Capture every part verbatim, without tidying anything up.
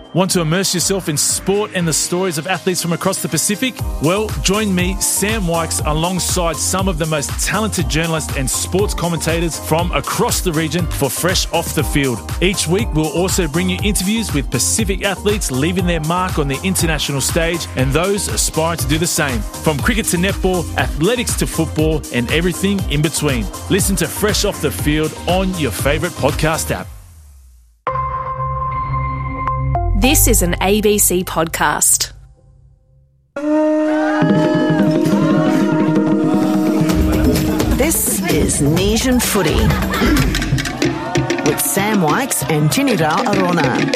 Want to immerse yourself in sport and the stories of athletes from across the Pacific? Well, join me, Sam Wykes, alongside some of the most talented journalists and sports commentators from across the region for Fresh Off the Field. Each week, we'll also bring you interviews with Pacific athletes leaving their mark on the international stage and those aspiring to do the same. From cricket to netball, athletics to football, and everything in between. Listen to Fresh Off the Field on your favourite podcast app. This is an A B C podcast. This is Nesian Footy with Sam Wykes and Tinirao Arona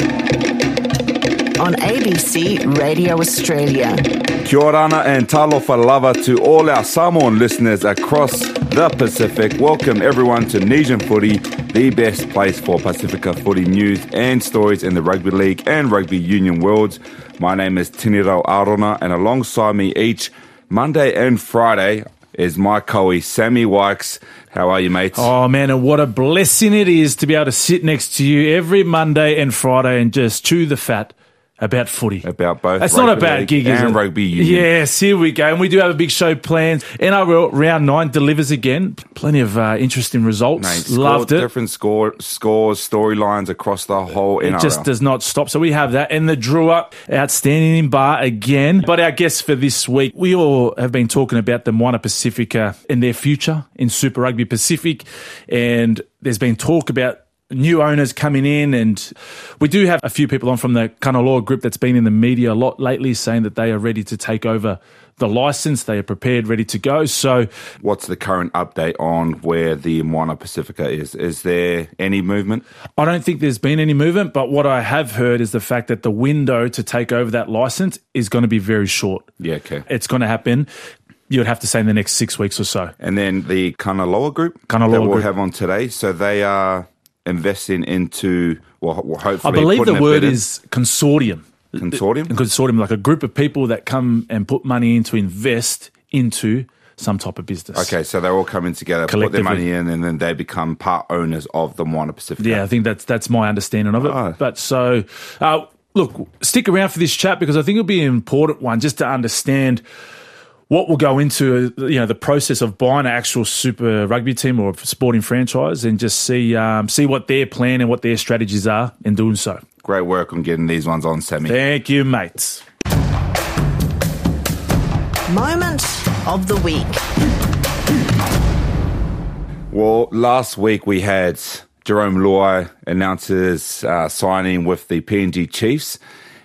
on A B C Radio Australia. Kia orana and talofa lava to all our Samoan listeners across the Pacific. Welcome everyone to Nesian Footy, the best place for Pacifica footy news and stories in the rugby league and rugby union worlds. My name is Tinirao Arona, and alongside me each Monday and Friday is my co-e, Sammy Wykes. How are you, mates? Oh, man, and what a blessing it is to be able to sit next to you every Monday and Friday and just chew the fat about footy. About both. That's not a bad gig, is it? And rugby union. Yes, here we go. And we do have a big show planned. N R L Round nine delivers again. Plenty of uh, interesting results. Mate, score, Loved it. Different score, scores, storylines across the whole N R L. It just does not stop. So we have that. And the Drua, outstanding in bar again. But our guests for this week, we all have been talking about the Moana Pacifica and their future in Super Rugby Pacific. And there's been talk about new owners coming in, and we do have a few people on from the Kanaloa group that's been in the media a lot lately saying that they are ready to take over the license. They are prepared, ready to go. So what's the current update on where the Moana Pacifica is? Is there any movement? I don't think there's been any movement, but what I have heard is the fact that the window to take over that license is going to be very short. Yeah, okay. It's going to happen, you would have to say, in the next six weeks or so. And then the Kanaloa group Kanaloa that we'll group. have on today, so they are investing into, well, hopefully, I believe the word in. is consortium. Consortium? A consortium, like a group of people that come and put money in to invest into some type of business. Okay, so they're all coming together, put their money in, and then they become part owners of the Moana Pacifica. Yeah, I think that's that's my understanding of it. Oh. But so, uh, look, stick around for this chat because I think it'll be an important one just to understand what will go into, you know, the process of buying an actual Super Rugby team or sporting franchise, and just see um, see what their plan and what their strategies are in doing so. Great work on getting these ones on, Sammy. Thank you, mates. Moment of the week. Well, last week we had Jerome Luai announce his uh, signing with the P N G Chiefs.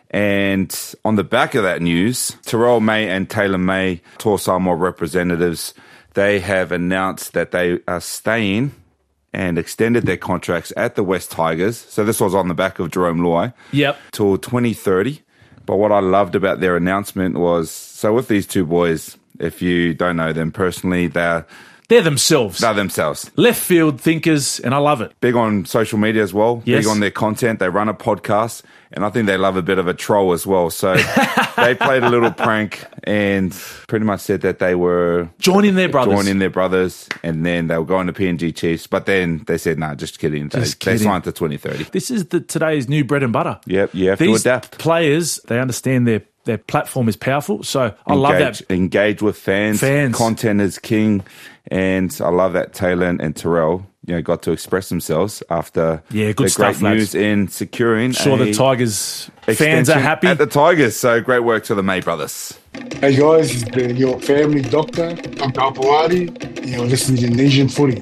And on the back of that news, Terrell May and Taylor May, Toa Samoa representatives, they have announced that they are staying and extended their contracts at the West Tigers. So this was on the back of Jerome Luai. Yep. Till twenty thirty. But what I loved about their announcement was, so with these two boys, if you don't know them personally, they're They're themselves. They're themselves. Left field thinkers, and I love it. Big on social media as well. Yes. Big on their content. They run a podcast, and I think they love a bit of a troll as well. So they played a little prank and pretty much said that they were Joining their brothers. Joining their brothers, and then they were going to P N G Chiefs. But then they said, nah, just kidding. They, Just they kidding. signed to twenty thirty. This is the today's new bread and butter. Yep, you have These to adapt. players, they understand their, their platform is powerful. So I love Engage, that. engage with fans. Fans. Content is king. And I love that Taylor and Terrell, you know, got to express themselves after Yeah, good the stuff, great lads. news in securing Sure, a the Tigers fans extension are happy. at the Tigers. So great work to the May brothers. Hey guys, it's the, your family doctor, Doctor Apawadi. You're listening to Nesian Footy.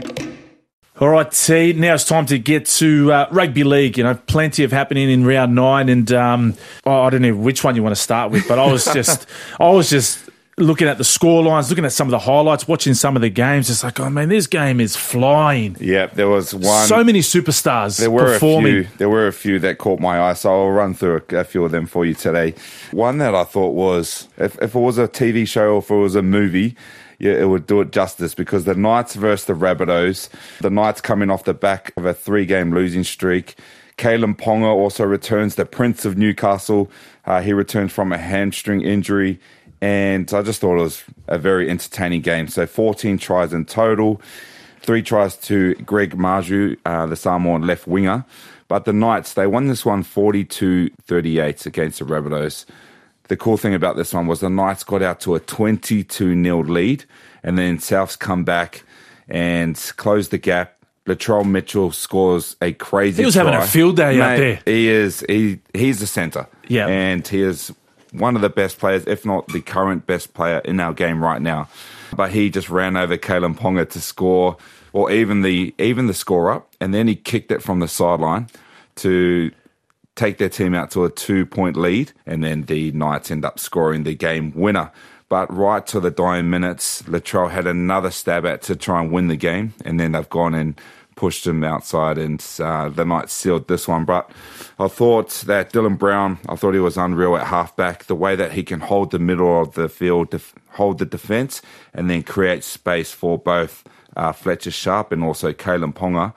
All right, T. Now it's time to get to uh, rugby league. You know, plenty of happening in round nine, and um, oh, I don't know which one you want to start with, but I was just, I was just looking at the score lines, looking at some of the highlights, watching some of the games. It's like, oh man, this game is flying. Yeah, there was one. So many superstars There were performing. a few. There were a few that caught my eye, so I'll run through a, a few of them for you today. One that I thought was, if, if it was a T V show or if it was a movie, yeah, it would do it justice, because the Knights versus the Rabbitohs, the Knights coming off the back of a three-game losing streak. Kalen Ponga also returns, the Prince of Newcastle. Uh, he returns from a hamstring injury. And I just thought it was a very entertaining game. So fourteen tries in total, three tries to Greg Maju, uh, the Samoan left winger. But the Knights, they won this one forty-two thirty-eight against the Rabbitohs. The cool thing about this one was the Knights got out to a twenty-two nil lead, and then Souths come back and close the gap. Latrell Mitchell scores a crazy He was try. having a field day Mate, out there. He is. He He's the centre. Yeah. And he is one of the best players, if not the current best player in our game right now. But he just ran over Kalen Ponga to score, or even the even the score up, and then he kicked it from the sideline to take their team out to a two-point lead, and then the Knights end up scoring the game winner. But right to the dying minutes, Latrell had another stab at to try and win the game, and then they've gone and pushed him outside, and uh, the Knights sealed this one. But I thought that Dylan Brown, I thought he was unreal at halfback. The way that he can hold the middle of the field, def- hold the defence, and then create space for both uh, Fletcher Sharp and also Kalen Ponga.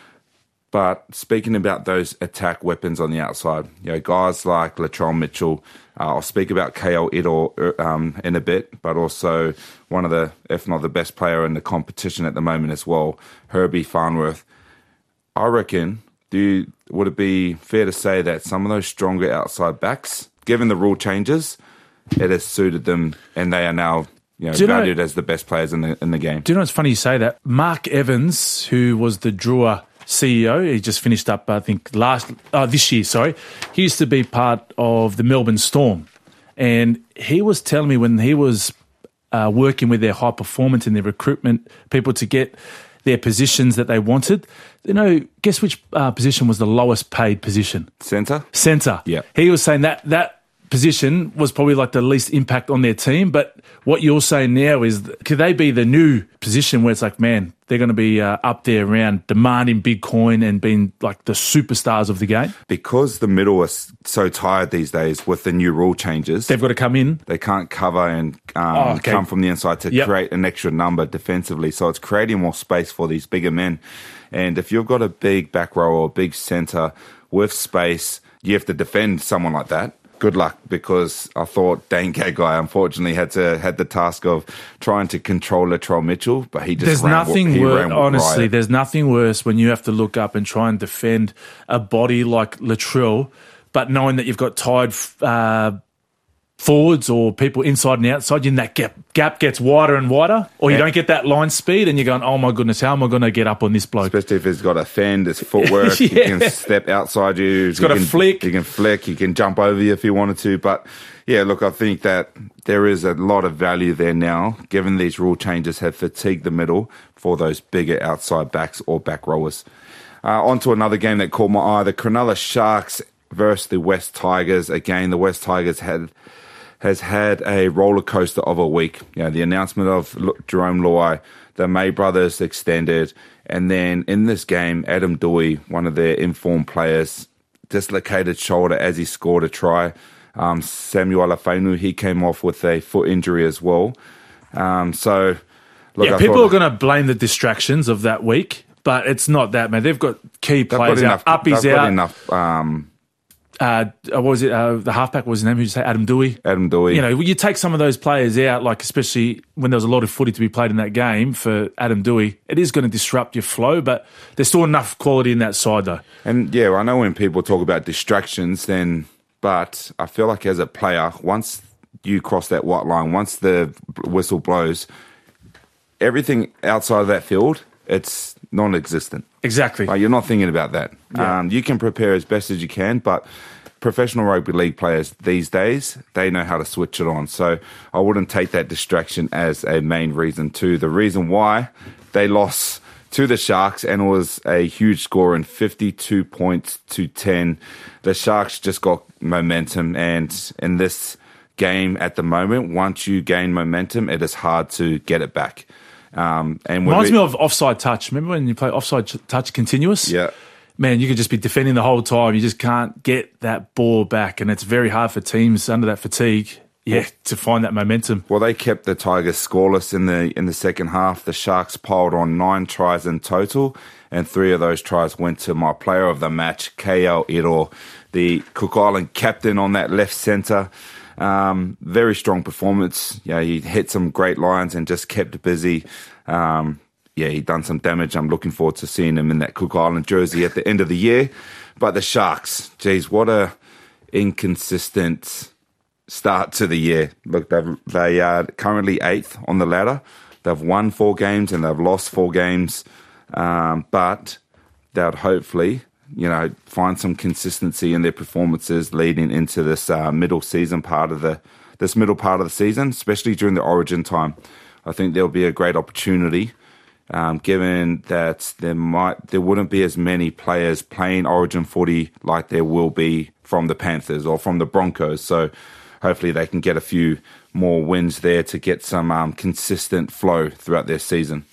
But speaking about those attack weapons on the outside, you know, guys like Latrell Mitchell, uh, I'll speak about K L Idor um, in a bit, but also one of the, if not the best player in the competition at the moment as well, Herbie Farnworth. I reckon, do you, would it be fair to say that some of those stronger outside backs, given the rule changes, it has suited them, and they are now, you know, Do you know- valued as the best players in the in the game? Do you know it's funny you say that? Mark Evans, who was the Drua C E O, he just finished up, I think, last uh, this year, sorry. He used to be part of the Melbourne Storm. And he was telling me when he was uh, working with their high performance and their recruitment people to get their positions that they wanted, you know, guess which uh, position was the lowest paid position? Centre? Centre. Yeah. He was saying that that position was probably like the least impact on their team. But what you're saying now is, could they be the new position where it's like, man, they're going to be uh, up there around demanding big coin and being like the superstars of the game? Because the middle is so tired these days with the new rule changes, They've got to come in. they can't cover and um, Oh, okay. come from the inside to Yep. create an extra number defensively. So it's creating more space for these bigger men. And if you've got a big back row or a big centre with space, you have to defend someone like that. Good luck, because I thought Dane Gagai unfortunately had to had the task of trying to control Latrell Mitchell, but he just There's ran, nothing he worse, ran with honestly, riot. there's nothing worse when you have to look up and try and defend a body like Latrell, but knowing that you've got tired uh, forwards or people inside and outside, and that gap, gap gets wider and wider, or you Yeah. don't get that line speed, and you're going, oh my goodness, how am I going to get up on this bloke? Especially if he's got a fend, his footwork, he Yeah. can step outside you. He's got a flick. He can flick, he can jump over you if he wanted to. But yeah, look, I think that there is a lot of value there now, given these rule changes have fatigued the middle for those bigger outside backs or back rowers. Uh, on to another game that caught my eye, the Cronulla Sharks versus the West Tigers. Again, the West Tigers had... has had a roller coaster of a week. You know, the announcement of L- Jerome Luai, the May brothers extended, and then in this game, Adam Dewey, one of their informed players, dislocated shoulder as he scored a try. Um, Samuel Alafenu, he came off with a foot injury as well. Um, so, look, yeah, I people thought- are going to blame the distractions of that week, but it's not that, man. They've got key they've got players enough, out. Uppy's they've got out. enough. Um, Uh, what was it? Uh, the halfback, what was his name? Who did you say? Adam Dewey? Adam Dewey. You know, you take some of those players out, like especially when there was a lot of footy to be played in that game for Adam Dewey, it is going to disrupt your flow, but there's still enough quality in that side, though. And yeah, I know when people talk about distractions, then, but I feel like as a player, once you cross that white line, once the whistle blows, everything outside of that field, it's non-existent. Exactly. Like, you're not thinking about that. Yeah. Um, you can prepare as best as you can, but professional rugby league players these days, they know how to switch it on. So I wouldn't take that distraction as a main reason too. The reason why they lost to the Sharks, and it was a huge score in fifty-two points to ten. The Sharks just got momentum, and in this game at the moment, once you gain momentum, it is hard to get it back. Um, and when Reminds we- me of offside touch. Remember when you play offside ch- touch continuous? Yeah. Man, you could just be defending the whole time. You just can't get that ball back, and it's very hard for teams under that fatigue, yeah, to find that momentum. Well, they kept the Tigers scoreless in the in the second half. The Sharks piled on nine tries in total, and three of those tries went to my player of the match, K L Idor, the Cook Island captain on that left centre. Um, very strong performance. Yeah, he hit some great lines and just kept busy. Um, yeah, he done some damage. I'm looking forward to seeing him in that Cook Island jersey at the end of the year. But the Sharks, geez, what a inconsistent start to the year. Look, they've, they are currently eighth on the ladder. They've won four games and they've lost four games. Um, but they'll hopefully, you know, find some consistency in their performances leading into this uh, middle season part of the this middle part of the season, especially during the Origin time. I think there'll be a great opportunity, um, given that there might there wouldn't be as many players playing Origin footy like there will be from the Panthers or from the Broncos. So hopefully they can get a few more wins there to get some um, consistent flow throughout their season.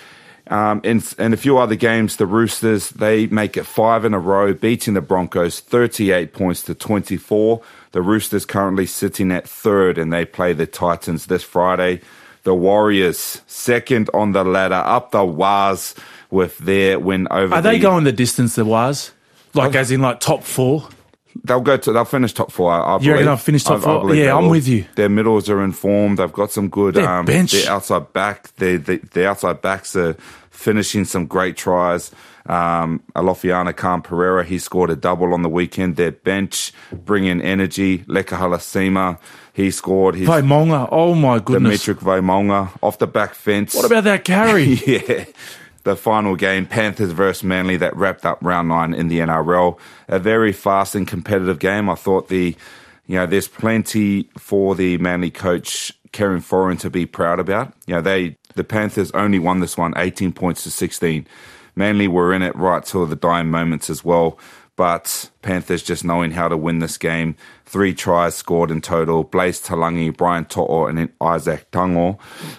Um, in, in a few other games, the Roosters, they make it five in a row, beating the Broncos thirty-eight points to twenty-four. The Roosters currently sitting at third, and they play the Titans this Friday. The Warriors, second on the ladder, up the Waz with their win over Are the... they going the distance, the Waz? Like, as in, like, top four? They'll go to. They'll finish top four. I, I You reckon believe. they'll finish top I- I four? believe Yeah, they I'm will. with you. Their middles are in form. They've got some good. Their um, bench. Their outside back. Their the, the outside backs are finishing some great tries. Um, Alofiana Khan Pereira, he scored a double on the weekend. Their bench bringing energy. Leka Halasima, he scored. His Vaimonga, oh my goodness. Dimitri Vaimonga off the back fence. What about that carry? Yeah. The final game, Panthers versus Manly, that wrapped up round nine in the N R L. A very fast and competitive game. I thought the, you know, there's plenty for the Manly coach, Kieran Foran, to be proud about. You know, they, the Panthers only won this one eighteen points to sixteen. Manly were in it right till the dying moments as well. But Panthers just knowing how to win this game. Three tries scored in total. Blaise Talangi, Brian To'o, and then Isaac Tango.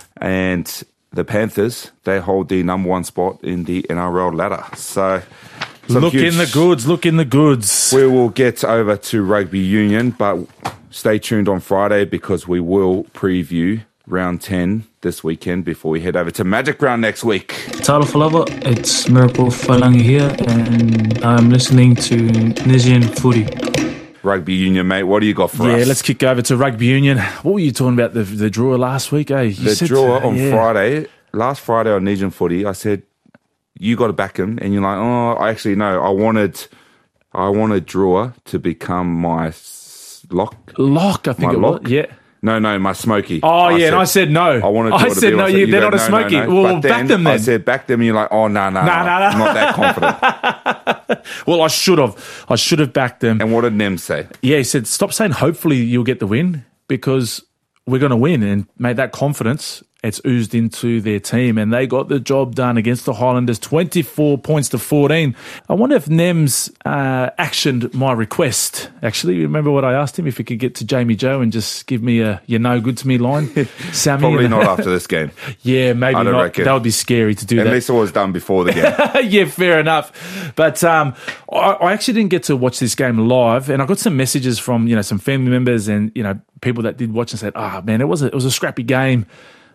And the Panthers, they hold the number one spot in the N R L ladder. So, some Look huge- in the goods, look in the goods. We will get over to rugby union, but stay tuned on Friday because we will preview round ten this weekend before we head over to Magic Round next week. Talo Falava, it's Miracle Falangi here, and I'm listening to Nisian Footy. Rugby union, mate, what do you got for Yeah, us? let's kick over to rugby union. What were you talking about, the the draw last week, eh? You the said- draw on yeah. Friday, last Friday on Nesian Footy, I said, you got to back him. And you're like, oh, I actually, no, I wanted, I wanted Drawer to become my s- lock. Lock, I think My it lock? was. Yeah. No, no, my Smoky. Oh, yeah, and I said no. I wanted I Drawer to said be no, my- you- you they're go, not a no, Smoky. no, no. Well, But back them I then. said back them, and you're like, oh, no, no, no, Nah, nah, nah. I'm not that confident. Well, I should have. I should have backed them. And what did Nem say? Yeah, he said, stop saying hopefully you'll get the win because we're going to win. And made that confidence, it's oozed into their team. And they got the job done against the Highlanders, twenty-four points to fourteen. I wonder if Nems uh, actioned my request. Actually, remember what I asked him? If he could get to Jamie Joe and just give me a you know good to me line. Sammy, Probably not after this game. Yeah, maybe I don't not. reckon. That would be scary to do At that. least it was done before the game. Yeah, fair enough. But um, I, I actually didn't get to watch this game live, and I got some messages from you know some family members and you know people that did watch and said, "Ah, oh, man, it was a, it was a scrappy game,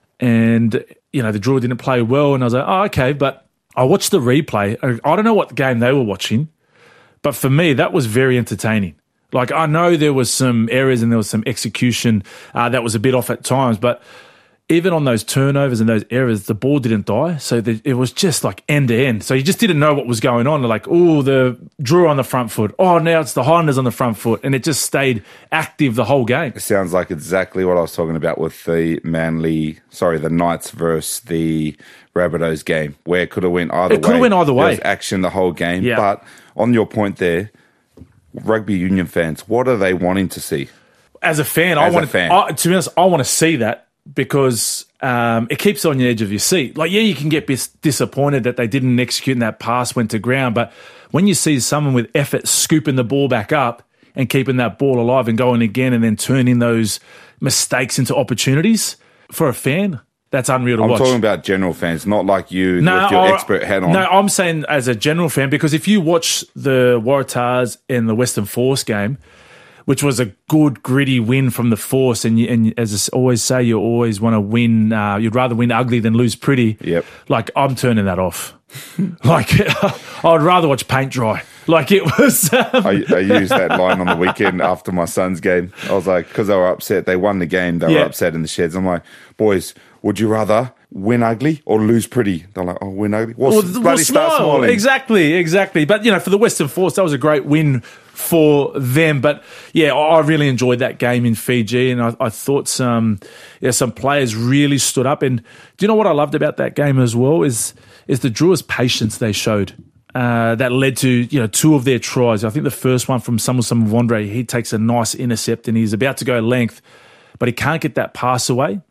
and you know the draw didn't play well." And I was like, "Oh, okay." But I watched the replay. I don't know what game they were watching, but for me, that was very entertaining. Like I know there was some errors and there was some execution uh, that was a bit off at times, but even on those turnovers and those errors, the ball didn't die. So the, it was just like end to end. So you just didn't know what was going on. Like, oh, the draw on the front foot. Oh, now it's the Highlanders on the front foot. And it just stayed active the whole game. Sounds like exactly what I was talking about with the Manly, sorry, the Knights versus the Rabbitohs game, where it could have went either way. It could have went either way. There was action the whole game. Yeah. But on your point there, rugby union fans, what are they wanting to see? As a fan, I As a want fan. I, to be honest, I want to see that because um, it keeps you on the edge of your seat. Like, yeah, you can get bis- disappointed that they didn't execute and that pass went to ground. But when you see someone with effort scooping the ball back up and keeping that ball alive and going again and then turning those mistakes into opportunities for a fan, that's unreal to I'm watch. talking about general fans, not like you with your I- expert hat on. No, I'm saying as a general fan, because if you watch the Waratahs in the Western Force game, which was a good, gritty win from the Force, and, you, and as I always say, you always want to win, uh, you'd rather win ugly than lose pretty. Yep. Like, I'm turning that off. Like, I'd rather watch paint dry. Like, it was... Um, I, I used that line on the weekend after my son's game. I was like, because they were upset. They won the game. They Yeah. were upset in the sheds. I'm like, boys, would you rather win ugly or lose pretty. They're like, oh, win ugly. Well, Well, bloody well, start smile. smiling. Exactly, exactly. But, you know, for the Western Force, that was a great win for them. But, yeah, I I really enjoyed that game in Fiji, and I, I thought some yeah, some players really stood up. And do you know what I loved about that game as well is is the Drew's patience they showed. Uh, that led to, you know, two of their tries. I think the first one from Samuel Samavondre, he takes a nice intercept and he's about to go length, but he can't get that pass away.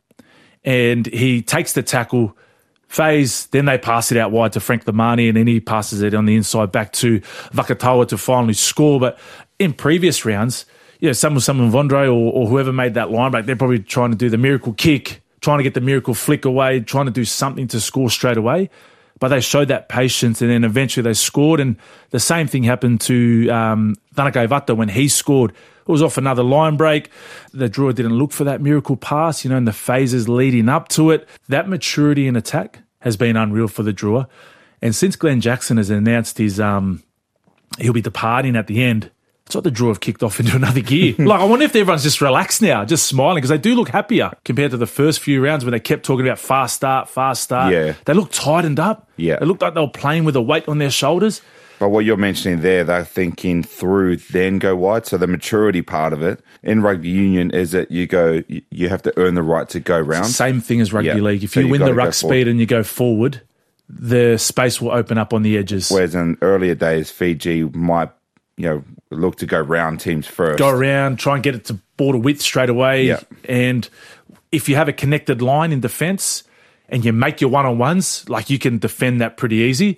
And he takes the tackle, phase, then they pass it out wide to Frank Lamani, and then he passes it on the inside back to Vakatawa to finally score. But in previous rounds, you know, Samuel Samavondre or, or whoever made that line break, they're probably trying to do the miracle kick, trying to get the miracle flick away, trying to do something to score straight away. But they showed that patience, and then eventually they scored. And the same thing happened to um, Tanaka Iwata when he scored. It was off another line break. The Drua didn't look for that miracle pass, you know, in the phases leading up to it. That maturity in attack has been unreal for the Drua. And since Glenn Jackson has announced his um, he'll be departing at the end, it's like the Drua have kicked off into another gear. Like, I wonder if everyone's just relaxed now, just smiling, because they do look happier compared to the first few rounds when they kept talking about fast start, fast start. Yeah. They look tightened up. Yeah. They looked like they were playing with a weight on their shoulders. But what you're mentioning there, they're thinking through, then go wide. So the maturity part of it in rugby union is that you go, you have to earn the right to go round. Same thing as rugby Yeah. league. If So you you win the gotta go ruck forward. speed and you go forward, the space will open up on the edges. Whereas in earlier days, Fiji might, you know, look to go round teams first. Go around, try and get it to border width straight away. Yeah. And if you have a connected line in defence and you make your one-on-ones, like, you can defend that pretty easy.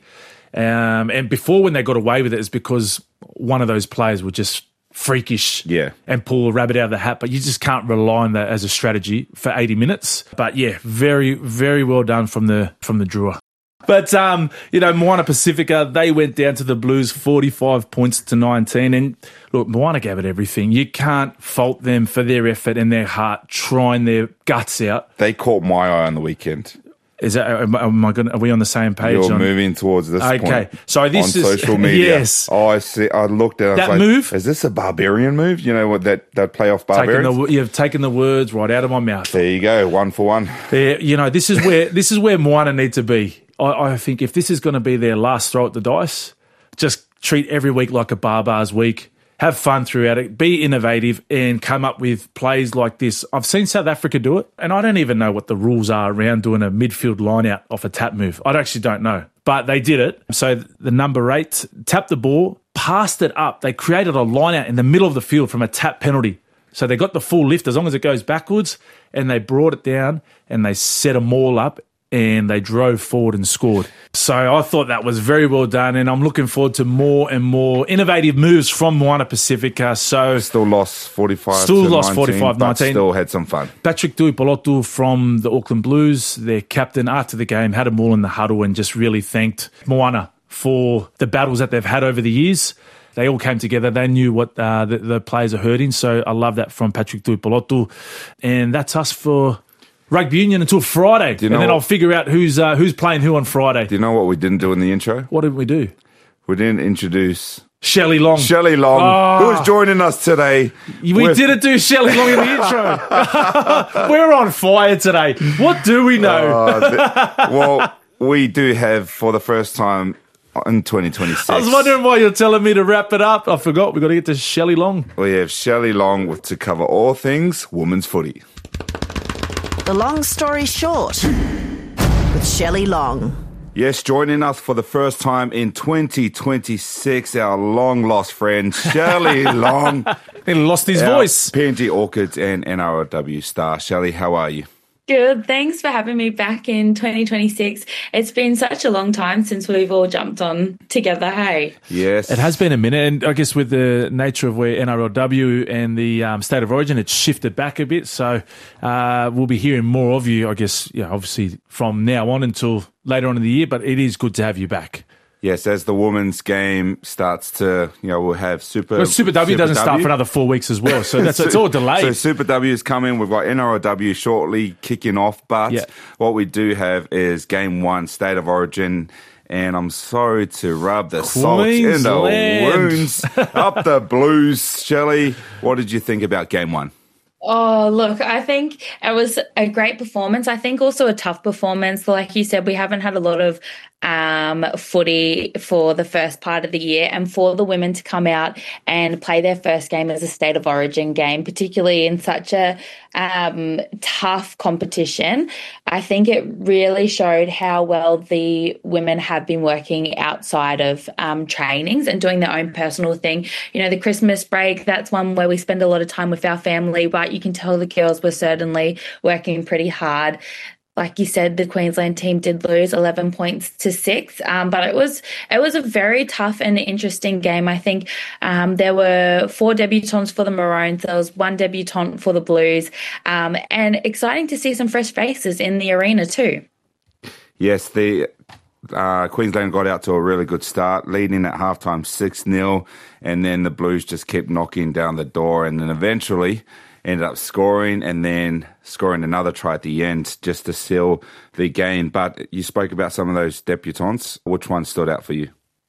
Um, and before, when they got away with it, is because one of those players would just freakish Yeah. and pull a rabbit out of the hat. But you just can't rely on that as a strategy for eighty minutes. But yeah, very, very well done from the from the Drua. But, um, you know, Moana Pacifica, they went down to the Blues forty-five points to nineteen. And look, Moana gave it everything. You can't fault them for their effort and their heart, trying their guts out. They caught my eye on the weekend. Is that, am, am I gonna, are we on the same page? You're on, moving towards this Okay. point. So this on is- social media. yes. Oh, I see. I looked at it. I was That like, move? Is this a barbarian move? You know what, that, that playoff taking barbarian? the, you've taken the words right out of my mouth. There you go. One for one. Yeah, you know, this is where this is where Moana need to be. I, I think if this is going to be their last throw at the dice, just treat every week like a Barbars week. Have fun throughout it. Be innovative and come up with plays like this. I've seen South Africa do it, and I don't even know what the rules are around doing a midfield line out off a tap move. I actually don't know, but they did it. So the number eight tapped the ball, passed it up. They created a line out in the middle of the field from a tap penalty. So they got the full lift as long as it goes backwards, and they brought it down and they set them all up and they drove forward and scored. So I thought that was very well done, and I'm looking forward to more and more innovative moves from Moana Pacifica. So Still lost forty-five Still to lost nineteen, forty-five but nineteen. still had some fun. Patrick Tuipolotu from the Auckland Blues, their captain, after the game, had them all in the huddle and just really thanked Moana for the battles that they've had over the years. They all came together. They knew what uh, the, the players are hurting. So I love that from Patrick Tuipolotu. And that's us for Rugby Union until Friday. you And know then what- I'll figure out who's uh, who's playing who on Friday. Do you know what we didn't do in the intro? What did we do? We didn't introduce Shelley Long. Shelley Long, Oh. who is joining us today. We with- didn't do Shelley Long in the intro. We're on fire today. What do we know? Uh, th- well, we do have, for the first time in twenty twenty-six, I was wondering why you're telling me to wrap it up. I forgot. We've got to get to Shelley Long. we have Shelley Long with, to cover all things women's footy. The Long Story Short with Shelley Long. Yes, joining us for the first time in twenty twenty-six, our long-lost friend, Shelley Long. He lost his our voice. P N G Orchids and N R L W star. Shelley, how are you? Good. Thanks for having me back in twenty twenty-six. It's been such a long time since we've all jumped on together, hey? Yes. It has been a minute, and I guess with the nature of where N R L W and the um, state of origin, it's shifted back a bit. So uh, we'll be hearing more of you, I guess, yeah, obviously from now on until later on in the year, but it is good to have you back. Yes, as the women's game starts to, you know, we'll have Super... Well, Super W doesn't start for another four weeks as well, so that's it's all delayed. So Super W is coming. We've got N R L W shortly kicking off, but Yeah. what we do have is Game One, State of Origin, and I'm sorry to rub the salt in the Queensland. wounds. Up the Blues, Shelley. What did you think about Game One? Oh, look, I think it was a great performance. I think also a tough performance. Like you said, we haven't had a lot of um, footy for the first part of the year, and for the women to come out and play their first game as a State of Origin game, particularly in such a um, tough competition, I think it really showed how well the women have been working outside of um, trainings and doing their own personal thing. You know, the Christmas break, that's one where we spend a lot of time with our family, but you can tell the girls were certainly working pretty hard. Like you said, the Queensland team did lose eleven points to six, um, but it was it was a very tough and interesting game. I think um, there were four debutants for the Maroons, there was one debutant for the Blues, um, and exciting to see some fresh faces in the arena too. Yes, the uh, Queensland got out to a really good start, leading at halftime six nil, and then the Blues just kept knocking down the door, and then eventually ended up scoring and then scoring another try at the end just to seal the game. But you spoke about some of those debutants. Which one stood out for you?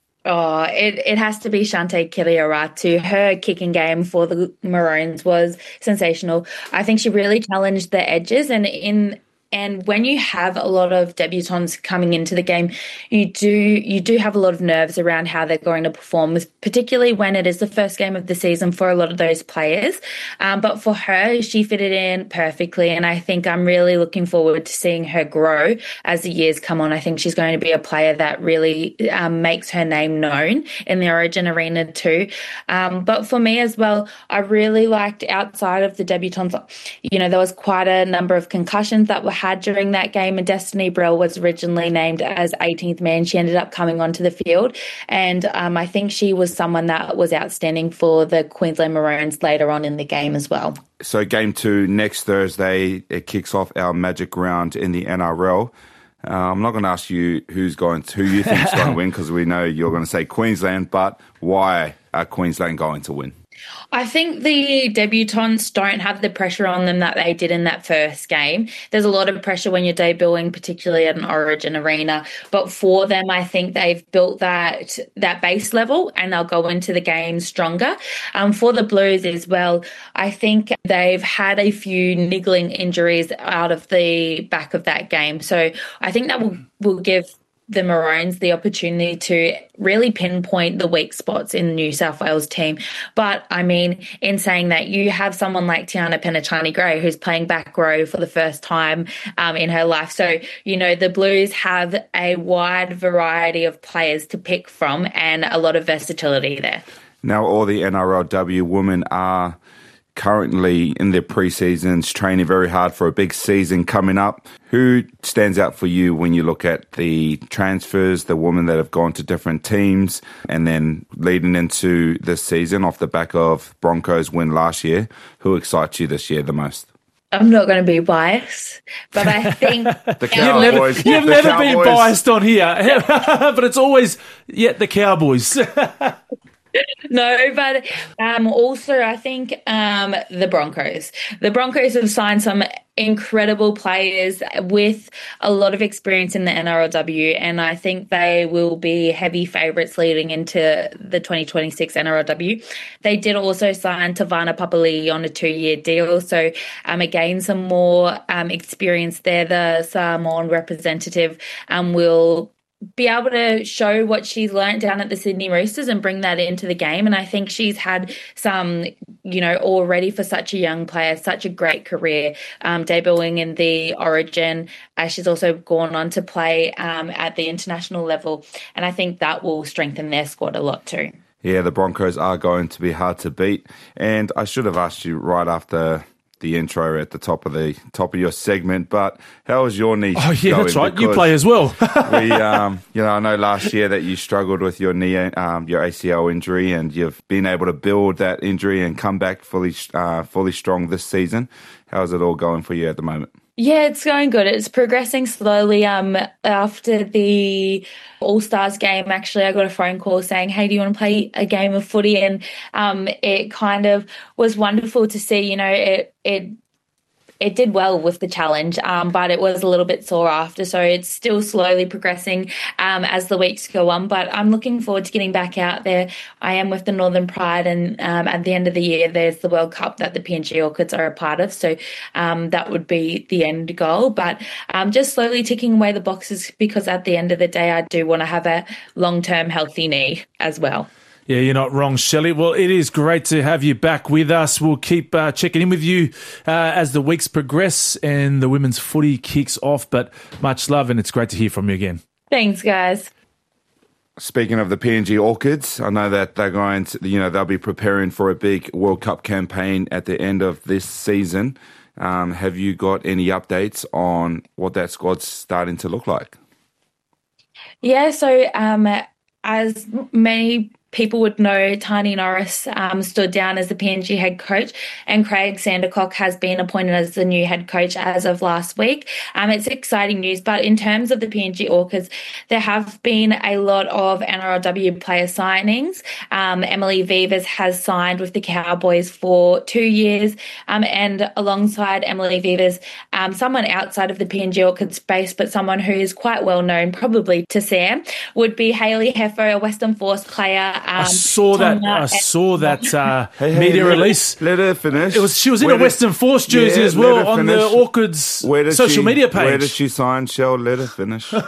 Oh, it, it has to be Shante Kiriaratu. Her kicking game for the Maroons was sensational. I think she really challenged the edges, and in And when you have a lot of debutants coming into the game, you do you do have a lot of nerves around how they're going to perform, particularly when it is the first game of the season for a lot of those players. Um, but for her, she fitted in perfectly, and I think I'm really looking forward to seeing her grow as the years come on. I think she's going to be a player that really um, makes her name known in the Origin arena too. Um, but for me as well, I really liked outside of the debutants, you know, there was quite a number of concussions that were had during that game, and Destiny Brill was originally named as eighteenth man. She ended up coming onto the field, and um, I think she was someone that was outstanding for the Queensland Maroons later on in the game as well. So game two next Thursday, it kicks off our magic round in the N R L. Uh, I'm not going to ask you who's going to, who you think is going to win, because we know you're going to say Queensland, but why are Queensland going to win? I think the debutants don't have the pressure on them that they did in that first game. There's a lot of pressure when you're debuting, particularly at an Origin arena. But for them, I think they've built that that base level, and they'll go into the game stronger. Um, for the Blues as well, I think they've had a few niggling injuries out of the back of that game. So I think that will, will give the Maroons the opportunity to really pinpoint the weak spots in the New South Wales team. But, I mean, in saying that, you have someone like Tiana Penachani-Gray who's playing back row for the first time um, in her life. So, you know, the Blues have a wide variety of players to pick from and a lot of versatility there. Now, all the N R L W women are currently in their pre-seasons, training very hard for a big season coming up. Who stands out for you when you look at the transfers, the women that have gone to different teams, and then leading into this season off the back of Broncos win last year? Who excites you this year the most? I'm not going to be biased, but I think the Cowboys. You've never, you've the never Cowboys. been biased on here, but it's always, yeah, the Cowboys. No, but um, also I think um, the Broncos. The Broncos have signed some incredible players with a lot of experience in the N R L W, and I think they will be heavy favourites leading into the twenty twenty-six N R L W. They did also sign Tavana Papali'i on a two-year deal, so um, again, some more um, experience there. The Samoan representative um, will be able to show what she's learnt down at the Sydney Roosters and bring that into the game. And I think she's had some, you know, already for such a young player, such a great career, um, debuting in the Origin. Uh, she's also gone on to play um, at the international level. And I think that will strengthen their squad a lot too. Yeah, the Broncos are going to be hard to beat. And I should have asked you right after the intro at the top of the top of your segment, but how was your knee? Oh yeah, going? that's right. Because you play as well. we, um, you know, I know last year that you struggled with your knee, um, your A C L injury, and you've been able to build that injury and come back fully, uh, fully strong this season. How's it all going for you at the moment? Yeah, it's going good. It's progressing slowly. Um, after the All-Stars game, actually, I got a phone call saying, hey, do you want to play a game of footy? And um, it kind of was wonderful to see, you know, it, it it did well with the challenge, um, but it was a little bit sore after. So it's still slowly progressing um, as the weeks go on. But I'm looking forward to getting back out there. I am with the Northern Pride, and um, at the end of the year, there's the World Cup that the P N G Orchids are a part of. So um, that would be the end goal. But um, just slowly ticking away the boxes, because at the end of the day, I do want to have a long-term healthy knee as well. Yeah, you're not wrong, Shelley. Well, it is great to have you back with us. We'll keep uh, checking in with you uh, as the weeks progress and the women's footy kicks off. But much love, and it's great to hear from you again. Thanks, guys. Speaking of the P N G Orchids, I know that they're going to, you know, they'll be preparing for a big World Cup campaign at the end of this season. Um, have you got any updates on what that squad's starting to look like? Yeah, so um, as many people would know, Tani Norris um, stood down as the P N G head coach, and Craig Sandercock has been appointed as the new head coach as of last week. Um, it's exciting news, but in terms of the P N G Orchids, there have been a lot of N R L W player signings. Um, Emily Vivas has signed with the Cowboys for two years, um, and alongside Emily Vivas, um, someone outside of the P N G Orchid space, but someone who is quite well known, probably to Sam, would be Hayley Heffer, a Western Force player. Um, I saw that. I saw that uh, hey, hey, media let release. Her, let her finish. It was she was in where a did, Western Force jersey yeah, as well on finish. the Orchids where did social she, media page. Where did she sign? Shell, let her finish. She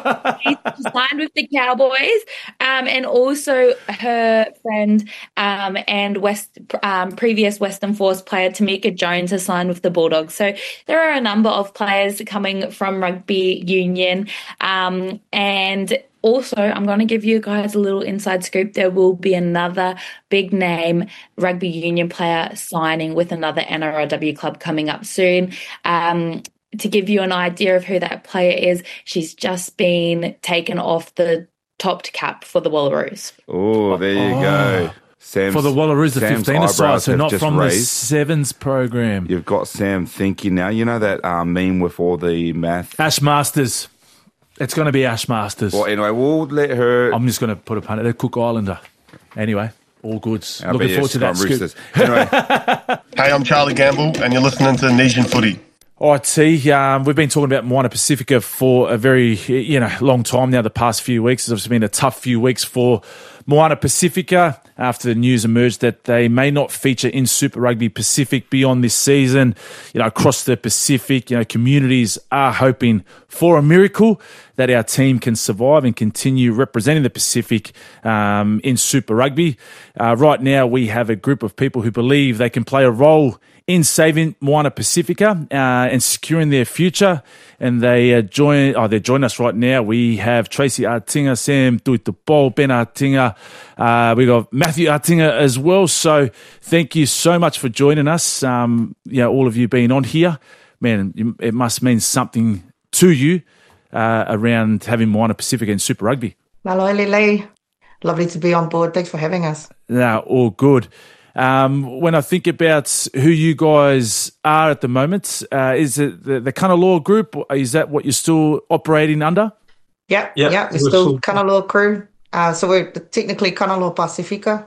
signed with the Cowboys, um, and also her friend um, and West um, previous Western Force player Tamika Jones has signed with the Bulldogs. So there are a number of players coming from rugby union, um, and also, I'm going to give you guys a little inside scoop. There will be another big name rugby union player signing with another N R L W club coming up soon. Um, to give you an idea of who that player is, she's just been taken off the topped cap for the Wallaroos. Oh, there you oh. go. Sam's, for the Wallaroos, the fifteen side, so not from raised. the sevens program. You've got Sam thinking now. You know that um, meme with all the math? Ash Masters. It's going to be Ash Masters. Well, anyway, we'll let her... I'm just going to put a punt at it. Cook Islander. Anyway, all goods. I'll Looking forward to that scoop. Anyway. Hey, I'm Charlie Gamble, and you're listening to Nesian Footy. All right, T, um, we've been talking about Moana Pacifica for a very, you know, long time now, the past few weeks. It's obviously been a tough few weeks for Moana Pacifica after the news emerged that they may not feature in Super Rugby Pacific beyond this season. You know, across the Pacific, you know, communities are hoping for a miracle that our team can survive and continue representing the Pacific um, in Super Rugby. Uh, right now, we have a group of people who believe they can play a role in saving Moana Pacifica uh, and securing their future. And they uh, join, oh, they join us right now. We have Tracy Artinga, Sam Tuitupol, Ben Artinga. Uh, we got Matthew Artinga as well. So thank you so much for joining us. Um, you know, all of you being on here, man, it must mean something to you uh, around having Moana Pacifica in Super Rugby. Maloi Lee, lovely to be on board. Thanks for having us. No, all good. Um, when I think about who you guys are at the moment, uh, is it the, the Kanaloa group? Is that what you're still operating under? Yeah, yeah, yeah we're, we're still, still Kanaloa crew. Uh, so we're technically Kanaloa Pacifica,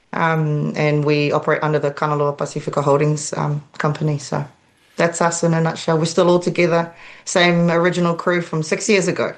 um, and we operate under the Kanaloa Pacifica Holdings um, company. So that's us in a nutshell. We're still all together, same original crew from six years ago.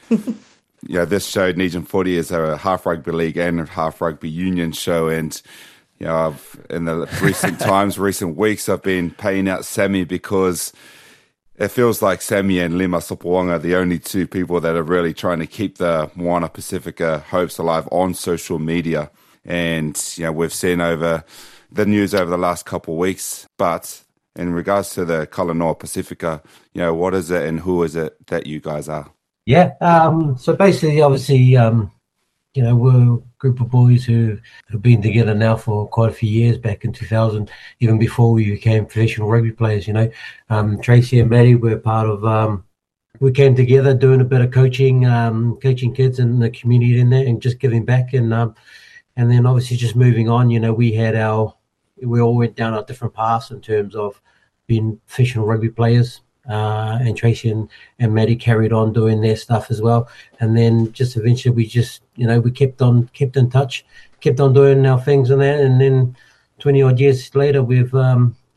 Yeah, this show, Nesian Footy, is a half rugby league and half rugby union show, and you know, I've, in the recent times, recent weeks, I've been paying out Sammy because it feels like Sammy and Lima Sopoanga are the only two people that are really trying to keep the Moana Pacifica hopes alive on social media. And, you know, we've seen over the news over the last couple of weeks. But in regards to the Kalanoa Pacifica, you know, what is it and who is it that you guys are? Yeah, um, so basically, obviously, um, you know, we're a group of boys who have been together now for quite a few years, back in two thousand, even before we became professional rugby players, you know. Um, Tracy and Maddie were part of, um, we came together doing a bit of coaching, um, coaching kids in the community in there and just giving back. And um, and then obviously just moving on, you know, we had our, we all went down our different paths in terms of being professional rugby players. Uh, and Tracy and, and Maddie carried on doing their stuff as well. And then just eventually we just, you know, we kept on, kept in touch, kept on doing our things and that. And then twenty odd years later, we've, um,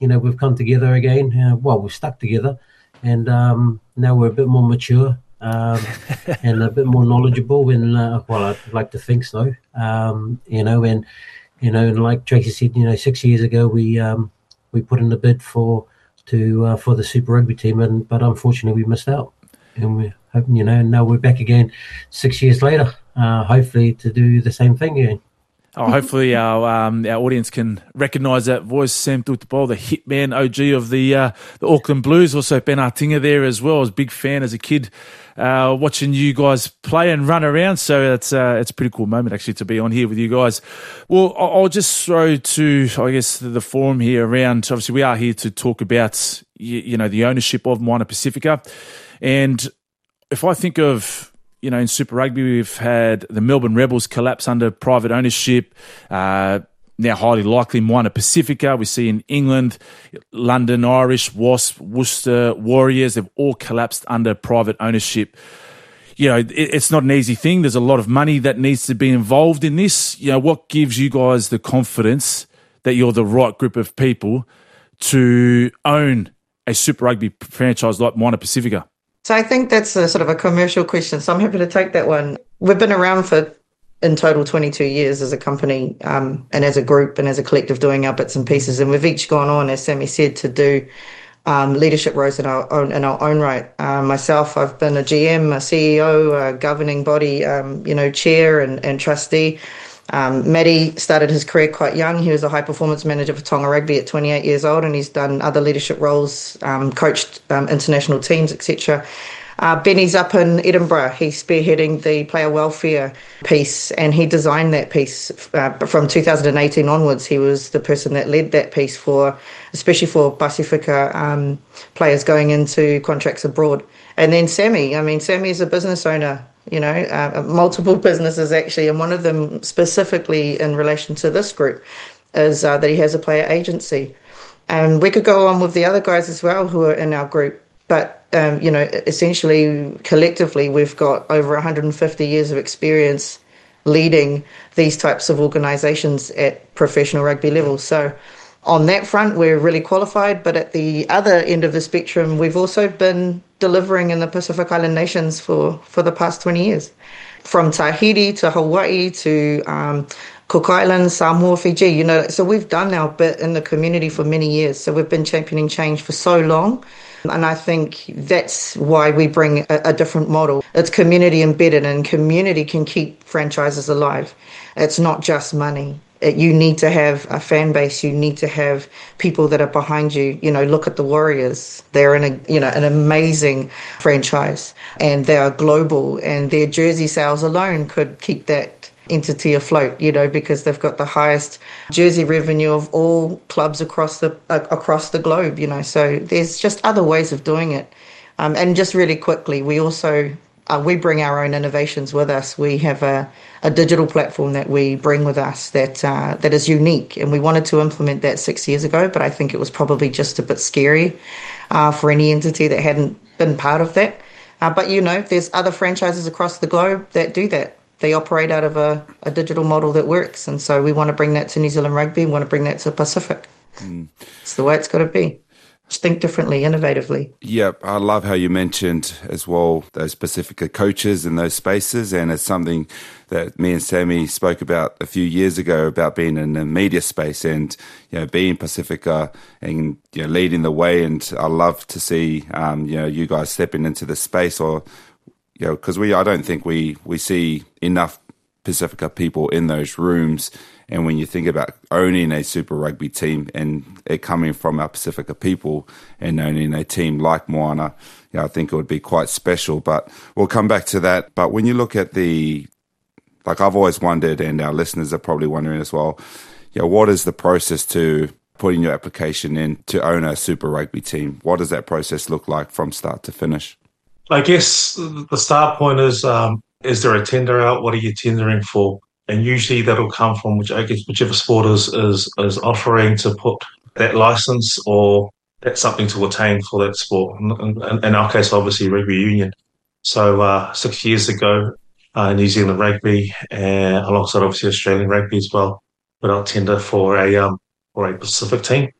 you know, we've come together again. Uh, well, we've stuck together, and um, now we're a bit more mature um, and a bit more knowledgeable. And uh, well, I'd like to think so. Um, you know, and you know, and like Tracy said, you know, six years ago we um, we put in a bid for to uh, for the Super Rugby team, and but unfortunately we missed out. And we, you know, now we're back again six years later, uh, hopefully to do the same thing again. Oh, hopefully our um, our audience can recognise that voice, Sam Tutupole, the hitman O G of the uh, the Auckland Blues. Also Ben Artinga there as well. I was a big fan as a kid uh, watching you guys play and run around. So it's uh, it's a pretty cool moment actually to be on here with you guys. Well, I'll just throw to, I guess, the forum here around. Obviously, we are here to talk about, you, you know, the ownership of Moana Pacifica. And if I think of, you know, in Super Rugby, we've had the Melbourne Rebels collapse under private ownership. Uh, now highly likely Moana Pacifica. We see in England, London Irish, Wasp, Worcester Warriors. They've all collapsed under private ownership. You know, it, it's not an easy thing. There's a lot of money that needs to be involved in this. You know, what gives you guys the confidence that you're the right group of people to own a Super Rugby franchise like Moana Pacifica? So I think that's a sort of a commercial question. So I'm happy to take that one. We've been around for, in total, twenty-two years as a company um, and as a group and as a collective doing our bits and pieces. And we've each gone on, as Sammy said, to do um, leadership roles in our own, in our own right. Uh, myself, I've been a G M, a C E O, a governing body, um, you know, chair and, and trustee. Um, Matty started his career quite young. He was a high-performance manager for Tonga Rugby at twenty-eight years old, and he's done other leadership roles, um, coached um, international teams, et cetera. Uh, Benny's up in Edinburgh. He's spearheading the player welfare piece, and he designed that piece uh, from two thousand eighteen onwards. He was the person that led that piece for, especially for Pacifica um, players going into contracts abroad. And then Sammy, I mean, Sammy is a business owner. You know, uh, multiple businesses actually, and one of them specifically in relation to this group is uh, that he has a player agency. And we could go on with the other guys as well who are in our group, but, um, you know, essentially, collectively, we've got over one hundred fifty years of experience leading these types of organisations at professional rugby level. So on that front, we're really qualified, but at the other end of the spectrum, we've also been delivering in the Pacific Island nations for, for the past twenty years. From Tahiti to Hawaii to um, Cook Islands, Samoa, Fiji, you know, so we've done our bit in the community for many years. So we've been championing change for so long. And I think that's why we bring a, a different model. It's community embedded, and community can keep franchises alive. It's not just money. You need to have a fan base. You need to have people that are behind you. You know, look at the Warriors. They're in a, you know, an amazing franchise, and they are global, and their jersey sales alone could keep that entity afloat, you know, because they've got the highest jersey revenue of all clubs across the uh, across the globe, you know. So there's just other ways of doing it. Um, and just really quickly, we also Uh, we bring our own innovations with us. We have a, a digital platform that we bring with us that uh, that is unique, and we wanted to implement that six years ago, but I think it was probably just a bit scary uh, for any entity that hadn't been part of that. Uh, but, you know, there's other franchises across the globe that do that. They operate out of a, a digital model that works, and so we want to bring that to New Zealand Rugby and want to bring that to Pacific. Mm. It's the way it's got to be. Think differently, innovatively. Yeah, I love how you mentioned as well those Pacifica coaches in those spaces, and it's something that me and Sammy spoke about a few years ago about being in the media space and, you know, being Pacifica and, you know, leading the way. And I love to see um, you know, you guys stepping into the space, or, you know, because we I don't think we we see enough Pacifica people in those rooms. And when you think about owning a Super Rugby team and it coming from our Pacifica people and owning a team like Moana, you know, I think it would be quite special. But we'll come back to that. But when you look at the, like I've always wondered, and our listeners are probably wondering as well, you know, what is the process to putting your application in to own a Super Rugby team? What does that process look like from start to finish? I guess the start point is, um, is there a tender out? What are you tendering for? And usually that'll come from which I guess whichever sport is, is is offering to put that license or that's something to attain for that sport. In, in our case, obviously rugby union. So uh, six years ago, uh, New Zealand Rugby, uh, alongside obviously Australian Rugby as well, put out tender for a um, for a Pacific team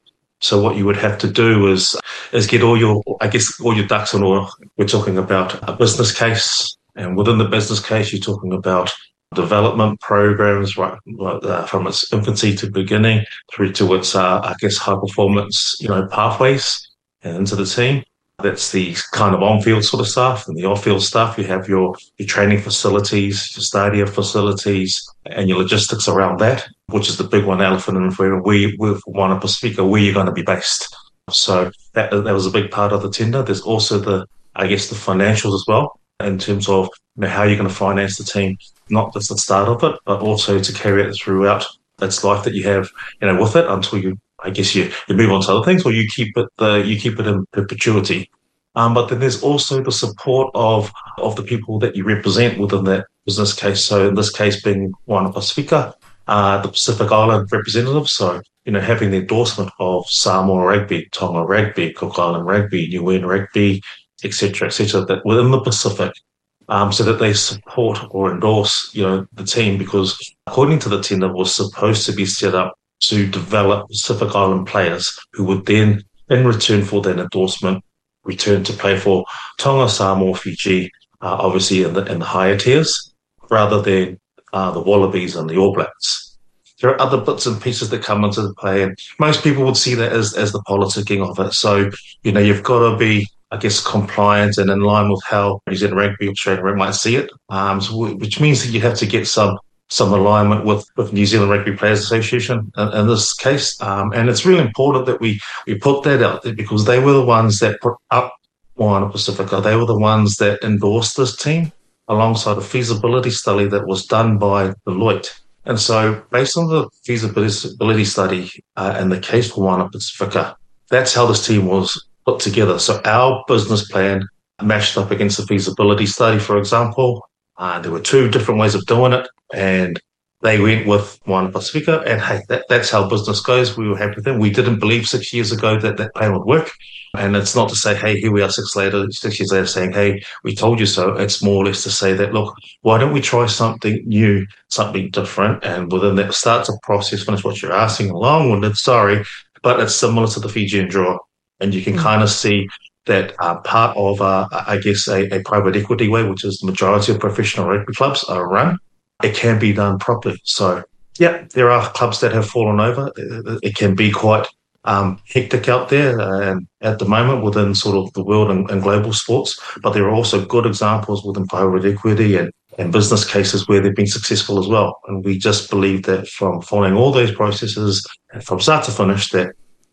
So what you would have to do is is get all your, I guess, all your ducks in order. We're talking about a business case, and within the business case, you're talking about development programs, right, uh, from its infancy to beginning through to its, uh, I guess, high performance, you know, pathways and into the team. That's the kind of on-field sort of stuff. And the off-field stuff, you have your, your training facilities, your stadia facilities, and your logistics around that, which is the big one, elephant in the room. We, we want to speak of where you're going to be based. So that that was a big part of the tender. There's also the, I guess, the financials as well, in terms of, you know, how you're going to finance the team, not just the start of it, but also to carry it throughout its life that you have, you know, with it until you, I guess, you, you move on to other things, or you keep it uh, you keep it in perpetuity. Um, but then there's also the support of of the people that you represent within that business case. So in this case, being Moana Pasifika, uh, the Pacific Island representative. So, you know, having the endorsement of Samoa Rugby, Tonga Rugby, Cook Island Rugby, Niuean Rugby, et cetera, et cetera, that within the Pacific, um, so that they support or endorse, you know, the team, because according to the tender, was supposed to be set up to develop Pacific Island players who would then, in return for that endorsement, return to play for Tonga, Samoa, Fiji, uh, obviously in the in the higher tiers, rather than uh, the Wallabies and the All Blacks. There are other bits and pieces that come into the play, and most people would see that as as the politicking of it. So, you know, you've got to be, I guess, compliant and in line with how New Zealand Rugby, Australian Rugby might see it, um, so, which means that you have to get some some alignment with, with New Zealand Rugby Players Association in, in this case. Um, and it's really important that we, we put that out there, because they were the ones that put up Moana Pasifika. They were the ones that endorsed this team alongside a feasibility study that was done by Deloitte. And so based on the feasibility study uh, and the case for Moana Pasifika, that's how this team was put together. So our business plan matched up against the feasibility study, for example. Uh, there were two different ways of doing it, and they went with Moana Pasifika, and hey, that, that's how business goes. We were happy with them. We didn't believe six years ago that that plan would work. And it's not to say, hey, here we are six later, six years later saying, hey, we told you so. It's more or less to say that, look, why don't we try something new, something different? And within that, start a process, finish what you're asking, long-winded, sorry, but it's similar to the Fijian draw. And you can mm-hmm. kind of see that uh, part of, uh, I guess, a, a private equity way, which is the majority of professional rugby clubs are run, it can be done properly. So, yeah, there are clubs that have fallen over. It, it can be quite um, hectic out there and at the moment within sort of the world and, and global sports, but there are also good examples within private equity and, and business cases where they've been successful as well. And we just believe that from following all those processes from start to finish, that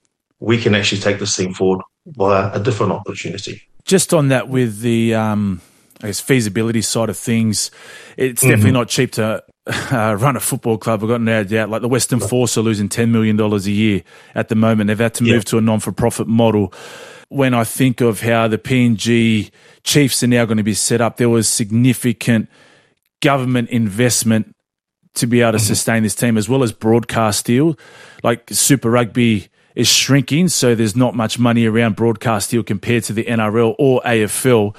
we can actually take this thing forward via a different opportunity. Just on that, with the um, I guess feasibility side of things, it's mm-hmm. definitely not cheap to uh, run a football club. I've got no doubt. Like the Western Force are losing ten million dollars a year at the moment. They've had to move yeah. to a non-for-profit model. When I think of how the P N G Chiefs are now going to be set up, there was significant government investment to be able to mm-hmm. sustain this team, as well as broadcast deal. Like Super Rugby is shrinking, so there's not much money around broadcast deal compared to the N R L or A F L.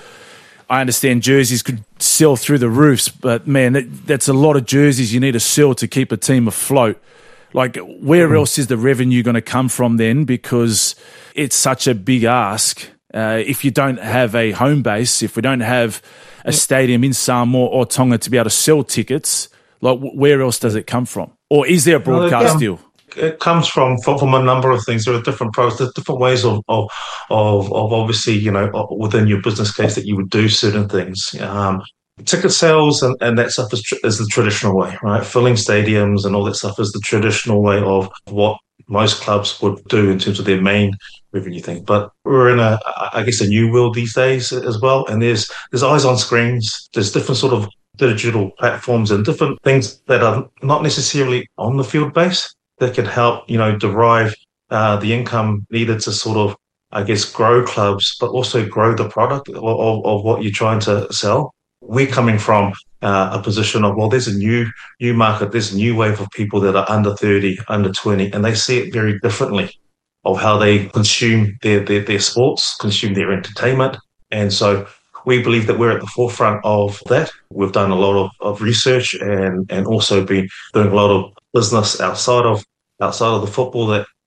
I understand jerseys could sell through the roofs, but man, that, that's a lot of jerseys you need to sell to keep a team afloat. Like, where mm-hmm. else is the revenue going to come from then? Because it's such a big ask. Uh, if you don't have a home base, if we don't have a stadium in Samoa or Tonga to be able to sell tickets, like where else does it come from? Or is there a broadcast deal? It comes from, from from a number of things. There are different pros, there's different ways of of of, of obviously, you know, within your business case that you would do certain things. Um, ticket sales and, and that stuff is, tr- is the traditional way, right? Filling stadiums and all that stuff is the traditional way of what most clubs would do in terms of their main revenue thing. But we're in a, I guess, a new world these days as well. And there's there's eyes on screens. There's different sort of digital platforms and different things that are not necessarily on the field base that can help, you know, derive uh, the income needed to sort of, I guess, grow clubs, but also grow the product of, of, of what you're trying to sell. We're coming from uh, a position of, well, there's a new new market, there's a new wave of people that are under thirty, under twenty, and they see it very differently of how they consume their, their, their sports, consume their entertainment. And so we believe that we're at the forefront of that. We've done a lot of, of research and, and also been doing a lot of business outside of outside of the football that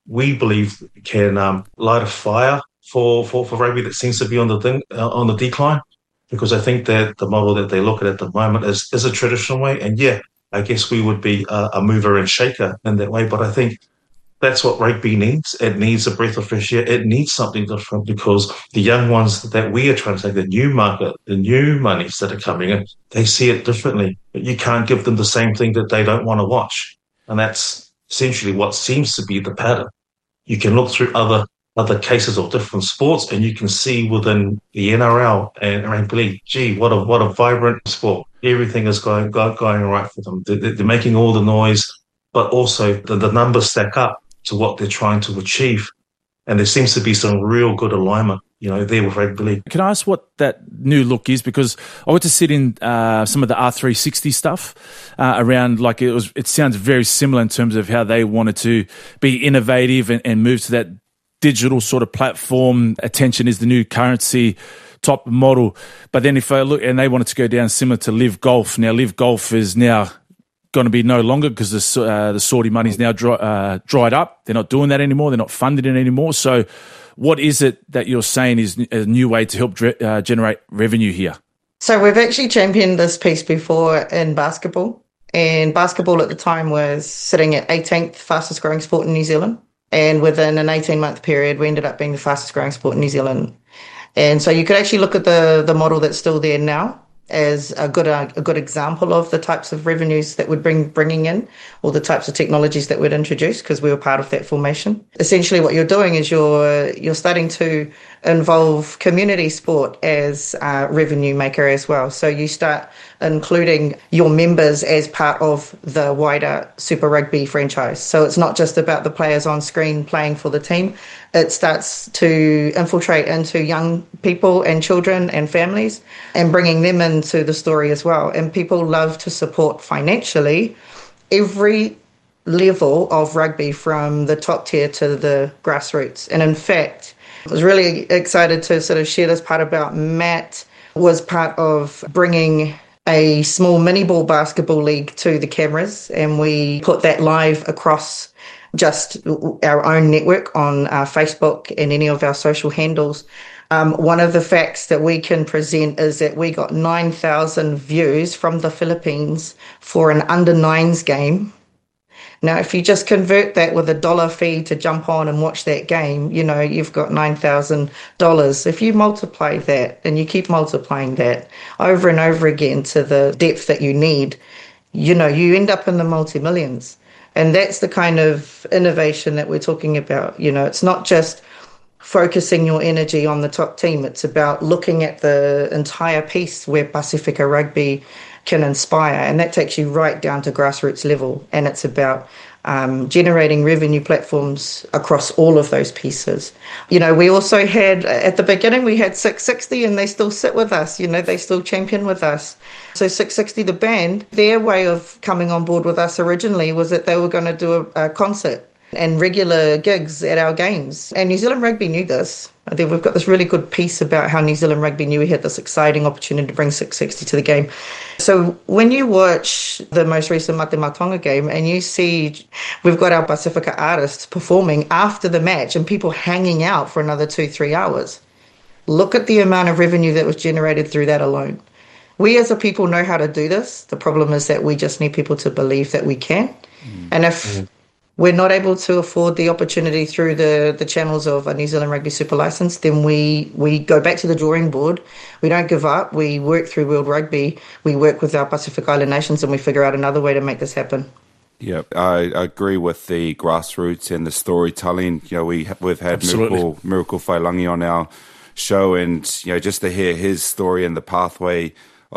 we believe can um, light a fire for, for, for rugby that seems to be on the thing, uh, on the decline. Because I think that the model that they look at at the moment is, is a traditional way. And yeah, I guess we would be a, a mover and shaker in that way. But I think that's what rugby needs. It needs a breath of fresh air. It needs something different because the young ones that we are trying to take, the new market, the new monies that are coming in, they see it differently. But you can't give them the same thing that they don't want to watch. And that's essentially what seems to be the pattern. You can look through other other cases of different sports, and you can see within the N R L and rugby league, gee, what a what a vibrant sport. Everything is going going, going right for them. They're, they're making all the noise, but also the, the numbers stack up to what they're trying to achieve. And there seems to be some real good alignment, you know, there with rugby league. Can I ask what that new look is? Because I went to sit in uh, some of the R three sixty stuff uh, around, like it was. It sounds very similar in terms of how they wanted to be innovative and, and move to that digital sort of platform. Attention is the new currency top model. But then if I look, and they wanted to go down similar to Live Golf. Now, Live Golf is now going to be no longer because the uh, the Saudi money's now dry, uh, dried up. They're not doing that anymore. They're not funding it anymore. So what is it that you're saying is a new way to help uh, generate revenue here? So we've actually championed this piece before in basketball. And basketball at the time was sitting at eighteenth fastest growing sport in New Zealand. And within an eighteen-month period, we ended up being the fastest growing sport in New Zealand. And so you could actually look at the, the model that's still there now as a good a, a good example of the types of revenues that we're bring, bringing in, or the types of technologies that we'd introduce, because we were part of that formation. Essentially what you're doing is you're you're starting to involve community sport as a revenue maker as well. So you start including your members as part of the wider Super Rugby franchise. So it's not just about the players on screen playing for the team. It starts to infiltrate into young people and children and families and bringing them into the story as well. And people love to support financially every level of rugby from the top tier to the grassroots. And in fact, I was really excited to sort of share this part about Matt was part of bringing a small mini ball basketball league to the cameras, and we put that live across just our own network on uh, Facebook and any of our social handles. Um, one of the facts that we can present is that we got nine thousand views from the Philippines for an under nines game. Now, if you just convert that with a dollar fee to jump on and watch that game, you know, you've got nine thousand dollars. If you multiply that and you keep multiplying that over and over again to the depth that you need, you know, you end up in the multi-millions. And that's the kind of innovation that we're talking about. You know, it's not just focusing your energy on the top team. It's about looking at the entire piece where Pacifica Rugby can inspire, and that takes you right down to grassroots level. And it's about um, generating revenue platforms across all of those pieces. You know, we also had, at the beginning, we had six sixty, and they still sit with us. You know, they still champion with us. So six sixty, the band, their way of coming on board with us originally was that they were going to do a, a concert and regular gigs at our games. And New Zealand Rugby knew this. I think we've got this really good piece about how New Zealand Rugby knew we had this exciting opportunity to bring six sixty to the game. So when you watch the most recent Mate Matonga game and you see we've got our Pacifica artists performing after the match and people hanging out for another two, three hours, look at the amount of revenue that was generated through that alone. We as a people know how to do this. The problem is that we just need people to believe that we can. Mm. And if mm. we're not able to afford the opportunity through the, the channels of a New Zealand Rugby Super License, then we, we go back to the drawing board. We don't give up. We work through World Rugby. We work with our Pacific Island nations, and we figure out another way to make this happen. Yeah, I, I agree with the grassroots and the storytelling. You know, we, we've had Absolutely. Miracle, Miracle Whailangi on our show, and, you know, just to hear his story and the pathway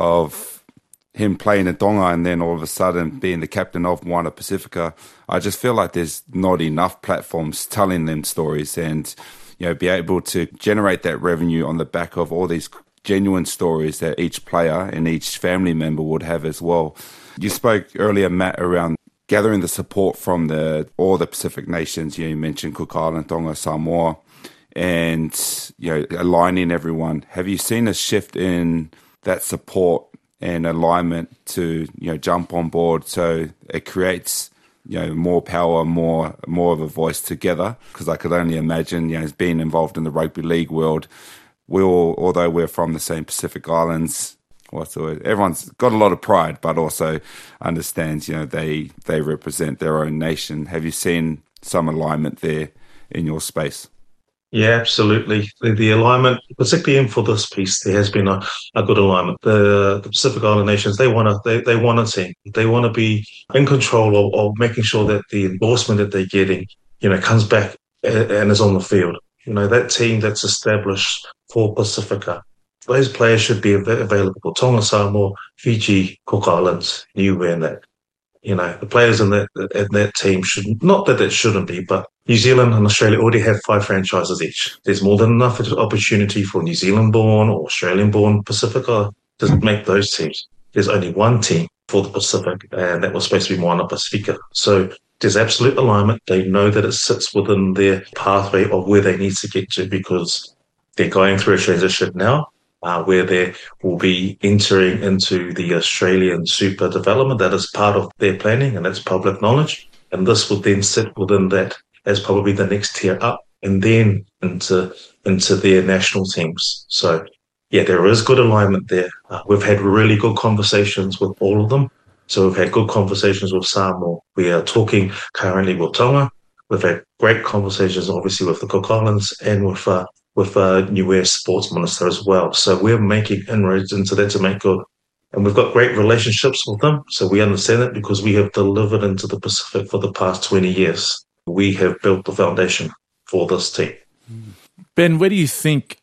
of him playing in Tonga and then all of a sudden being the captain of Moana Pacifica, I just feel like there's not enough platforms telling them stories and, you know, be able to generate that revenue on the back of all these genuine stories that each player and each family member would have as well. You spoke earlier, Matt, around gathering the support from the all the Pacific nations. You know, you mentioned Cook Island, Tonga, Samoa, and, you know, aligning everyone. Have you seen a shift in that support and alignment to, you know, jump on board so it creates you know, more power, more more of a voice together. Because I could only imagine, you know, being involved in the rugby league world, we all, although we're from the same Pacific Islands, what's the word? Everyone's got a lot of pride, but also understands, you know, they they represent their own nation. Have you seen some alignment there in your space? Yeah, absolutely. The, the alignment, particularly in for this piece, there has been a, a good alignment. The, the Pacific Island nations, they want to, they, they want a team. They want to be in control of, of making sure that the endorsement that they're getting, you know, comes back and is on the field. You know, that team that's established for Pacifica, those players should be available for Tonga, Samoa, Fiji, Cook Islands, Niue, and that. You know, the players in that in that team should, not that it shouldn't be, but New Zealand and Australia already have five franchises each. There's more than enough opportunity for New Zealand-born or Australian-born Pacifica to make those teams. There's only one team for the Pacific, and that was supposed to be Moana Pacifica. So there's absolute alignment. They know that it sits within their pathway of where they need to get to, because they're going through a transition now. Uh, where they will be entering into the Australian super development. That is part of their planning, and that's public knowledge. And this would then sit within that as probably the next tier up, and then into into their national teams. So, yeah, there is good alignment there. Uh, we've had really good conversations with all of them. So we've had good conversations with Samoa. We are talking currently with Tonga. We've had great conversations, obviously, with the Cook Islands and with uh, with uh, Niue Sports Minister as well. So we're making inroads into that to make good. And we've got great relationships with them. So we understand that because we have delivered into the Pacific for the past twenty years. We have built the foundation for this team. Ben, where do you think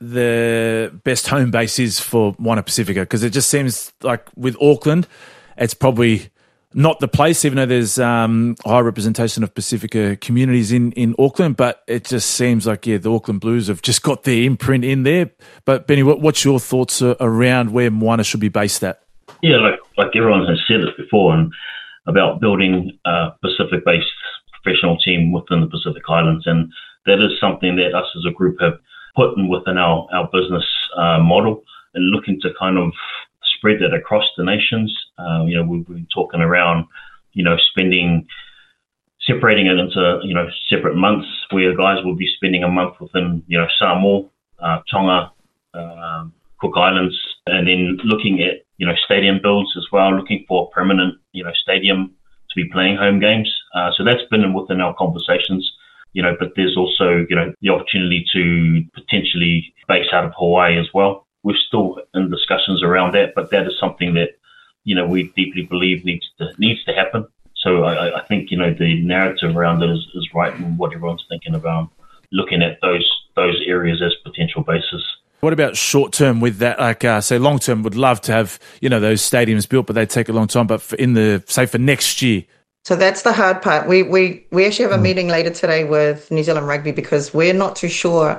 the best home base is for Moana Pacifica? Because it just seems like with Auckland, it's probably not the place, even though there's um, high representation of Pacifica communities in, in Auckland, but it just seems like, yeah, the Auckland Blues have just got their imprint in there. But Benny, what, what's your thoughts uh, around where Moana should be based at? Yeah, like like everyone has said it before, and about building a Pacific-based professional team within the Pacific Islands, and that is something that us as a group have put in within our, our business uh, model, and looking to kind of spread that across the nations. Uh, you know, we've been talking around, you know, spending, separating it into, you know, separate months where guys will be spending a month within, you know, Samoa, uh, Tonga, uh, Cook Islands, and then looking at, you know, stadium builds as well, looking for a permanent, you know, stadium to be playing home games. Uh, so that's been within our conversations, you know, but there's also, you know, the opportunity to potentially base out of Hawaii as well. We're still in discussions around that, but that is something that, you know, we deeply believe needs to needs to happen. So I, I think, you know, the narrative around it is, is right in what everyone's thinking about, looking at those those areas as potential bases. What about short term with that? Like, uh, say, long term, would love to have, you know, those stadiums built, but they take a long time. But for in the say for next year. So that's the hard part. We we we actually have a meeting later today with New Zealand Rugby because we're not too sure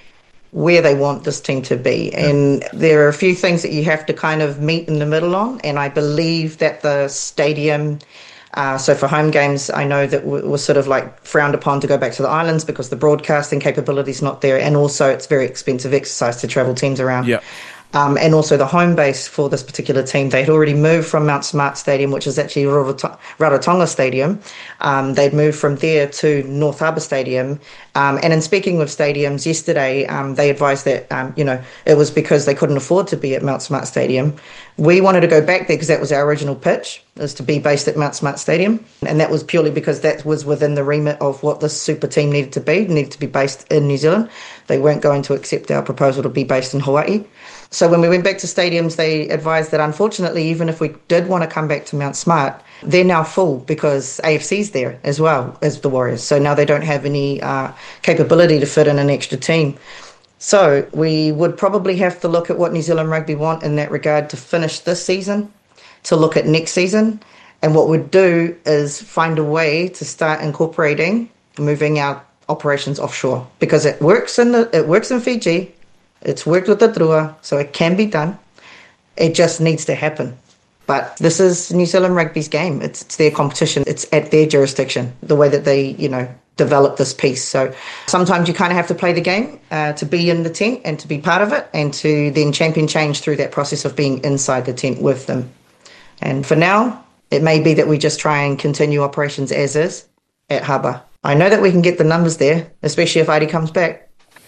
where they want this team to be. And there are a few things that you have to kind of meet in the middle on. And I believe that the stadium, uh, so for home games, I know that it was sort of like frowned upon to go back to the islands because the broadcasting capability is not there. And also it's very expensive exercise to travel teams around. Yeah. Um, and also the home base for this particular team. They had already moved from Mount Smart Stadium, which is actually Rarotonga Stadium. Um, they'd moved from there to North Harbour Stadium. Um, and in speaking with stadiums yesterday, um, they advised that, um, you know, it was because they couldn't afford to be at Mount Smart Stadium. We wanted to go back there because that was our original pitch, is to be based at Mount Smart Stadium. And that was purely because that was within the remit of what this super team needed to be, it needed to be based in New Zealand. They weren't going to accept our proposal to be based in Hawaii. So when we went back to stadiums, they advised that unfortunately, even if we did want to come back to Mount Smart, they're now full because A F C's there as well as the Warriors. So now they don't have any uh, capability to fit in an extra team. So we would probably have to look at what New Zealand Rugby want in that regard to finish this season, to look at next season. And what we'd do is find a way to start incorporating moving our operations offshore because it works in the, it works in Fiji. It's worked with the Drua, so it can be done. It just needs to happen. But this is New Zealand Rugby's game. It's, it's their competition. It's at their jurisdiction, the way that they, you know, develop this piece. So sometimes you kind of have to play the game uh, to be in the tent and to be part of it and to then champion change through that process of being inside the tent with them. And for now, It may be that we just try and continue operations as is at Harbour. I know that we can get the numbers there, especially if Adi comes back.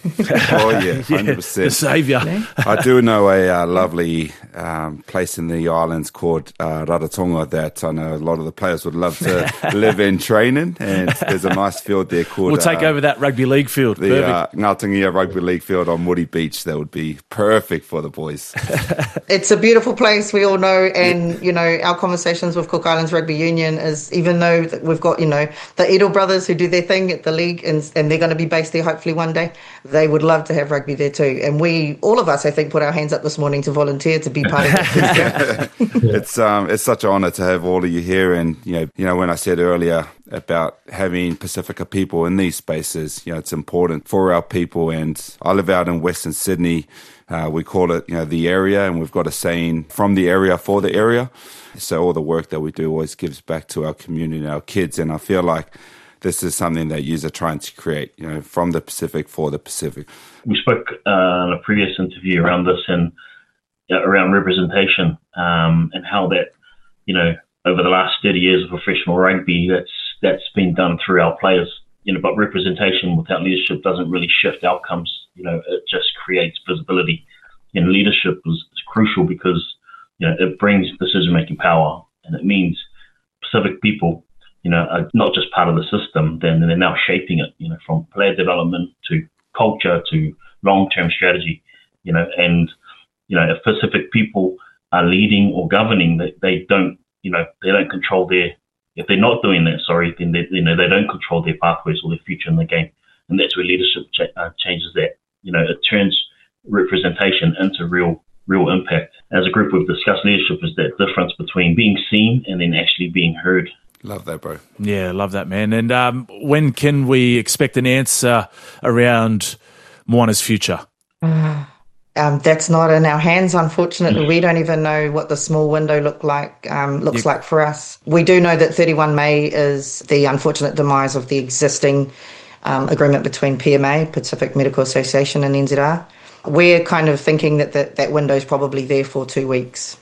Oh, yeah, one hundred percent. Yeah, the saviour. I do know a uh, lovely um, place in the islands called uh, Rarotonga that I know a lot of the players would love to live in training, and there's a nice field there called... We'll take uh, over that rugby league field. The uh, Ngatangia Rugby League field on Moody Beach. That would be perfect for the boys. It's a beautiful place, we all know, and, you know, our conversations with Cook Islands Rugby Union is, even though we've got, you know, the Edel brothers who do their thing at the league, and, and they're going to be based there hopefully one day, they would love to have rugby there too. And we, all of us, I think, put our hands up this morning to volunteer to be part of it. It's um, it's such an honour to have all of you here. And, you know, you know, when I said earlier about having Pacifica people in these spaces, you know, it's important for our people. And I live out in Western Sydney. Uh, we call it, you know, the area, and we've got a saying, from the area for the area. So all the work that we do always gives back to our community and our kids. And I feel like this is something that you are trying to create, you know, from the Pacific for the Pacific. We spoke uh, in a previous interview around this and uh, around representation um, and how that, you know, over the last thirty years of professional rugby, that's that's been done through our players. You know, but representation without leadership doesn't really shift outcomes. You know, it just creates visibility. And leadership is, is crucial because, you know, it brings decision-making power, and it means Pacific people, you know, are not just part of the system, then they're now shaping it, you know, from player development to culture to long-term strategy, you know, and, you know, if Pacific people are leading or governing, they, they don't, you know, they don't control their, if they're not doing that, sorry, then they, you know, they don't control their pathways or their future in the game. And that's where leadership cha- uh, changes that. You know, it turns representation into real, real impact. As a group, we've discussed leadership as that difference between being seen and then actually being heard. Love that, bro. Yeah, love that, man. And um, when can we expect an answer around Moana's future? Uh, um, that's not in our hands, unfortunately. We don't even know what the small window look like um, looks yeah. like for us. We do know that thirty-first of May is the unfortunate demise of the existing um, agreement between P M A, Pacific Medical Association, and N Z R. We're kind of thinking that that, that window is probably there for two weeks.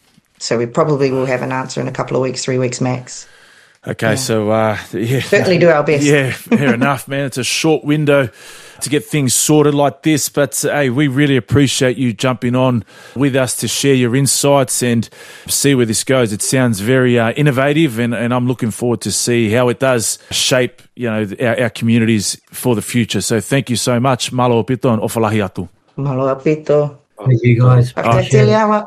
So we probably will have an answer in a couple of weeks, three weeks max. Okay, yeah. so uh, yeah, certainly do our best. Yeah, fair enough, man. It's a short window to get things sorted like this, but hey, we really appreciate you jumping on with us to share your insights and see where this goes. It sounds very uh, innovative, and, and I'm looking forward to see how it does shape, you know, our, our communities for the future. So thank you so much, Malo Apito and Ofalahi Atu. Malo Apito. Thank you, guys. Oh,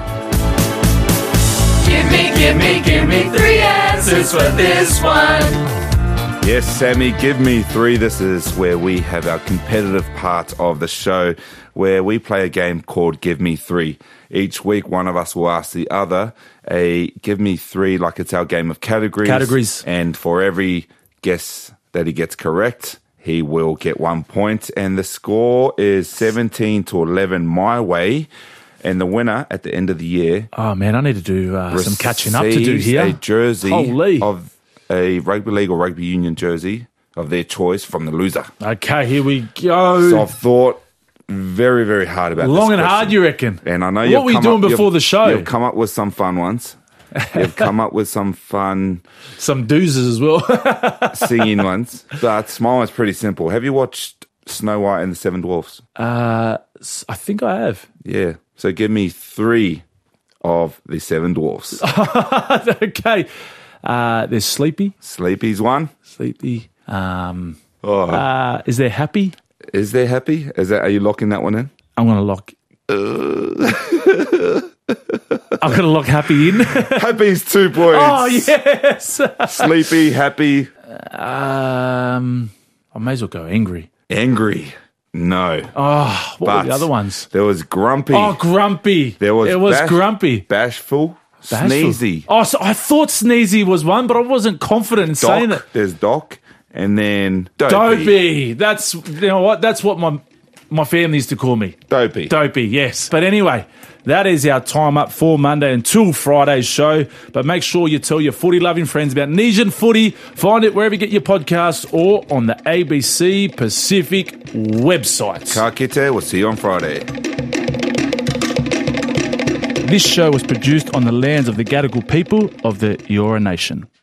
Give me, give me, give me three answers for this one. Yes, Sammy, give me three. This is where we have our competitive part of the show where we play a game called Give Me Three. Each week, one of us will ask the other a Give Me Three, like it's our game of categories. Categories. And for every guess that he gets correct, he will get one point. And the score is seventeen to eleven my way. And the winner at the end of the year... Oh, man, I need to do uh, some catching up to do here. A jersey Holy. of a rugby league or rugby union jersey of their choice from the loser. Okay, here we go. So I've thought very, very hard about Long this and question. hard, you reckon? And I know what you've were you come doing up, before the show? You've come up with some fun ones. You've come up with some fun... Some doozes as well. singing ones. But my one's pretty simple. Have you watched Snow White and the Seven Dwarfs? Uh, I think I have. Yeah. So give me three of the Seven Dwarfs. Okay. Uh, there's Sleepy. Sleepy's one. Sleepy. Um, oh. uh, is there Happy? Is there Happy? Is that? Are you locking that one in? I'm going to lock... Uh... I'm going to lock Happy in. Happy's two points. Oh, yes. Sleepy, Happy. Um, I may as well go Angry. Angry. No. Oh, what but were the other ones? There was Grumpy. Oh, Grumpy. There was It was bash, Grumpy. Bashful. Bashful. Sneezy. Oh, so I thought Sneezy was one, but I wasn't confident in Doc, saying that. There's Doc. And then Dopey. Dopey. That's, you know what? That's what my my family used to call me. Dopey. Dopey, yes. But anyway, that is our time up for Monday until Friday's show. But make sure you tell your footy-loving friends about Nesian Footy. Find it wherever you get your podcasts or on the A B C Pacific website. Ka kite. We'll see you on Friday. This show was produced on the lands of the Gadigal people of the Eora Nation.